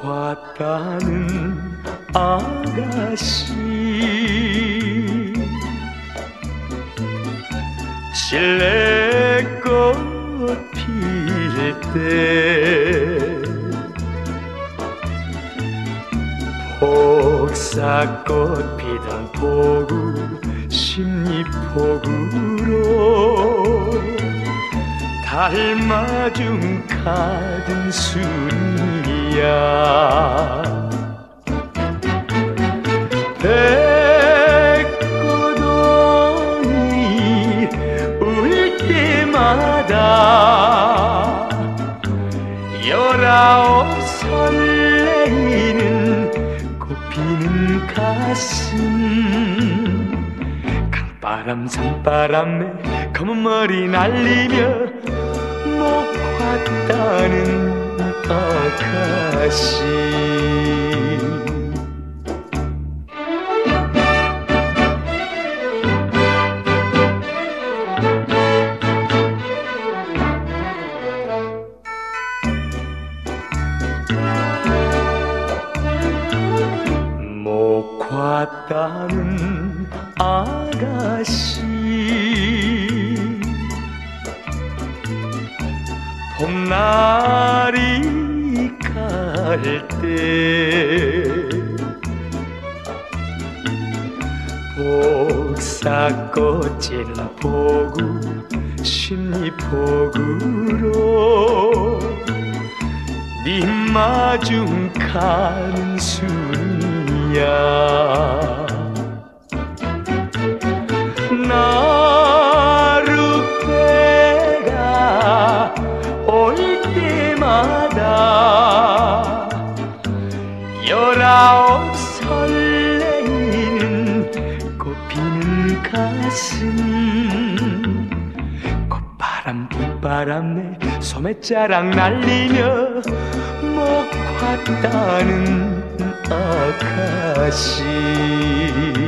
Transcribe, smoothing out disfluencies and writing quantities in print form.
봤다는 아가씨 실내꽃 필 때 복사꽃 피던 포구 십리포구로 닮아준 가든순이야 백고동이 울 때마다 19 설레이는 꽃피는 가슴 강바람 산바람에 검은 머리 날리며 못 봤다는 아가씨 못 봤다는 아가씨 봄날이 갈 때 복사꽃지는 포구 십리포구로 네 마중 가는 순이야 나룻배가 올 때마다 19 설레이는 꽃피는 가슴 꽃바람 봄바람에 소매자락 날리며 못 봤다는 아가씨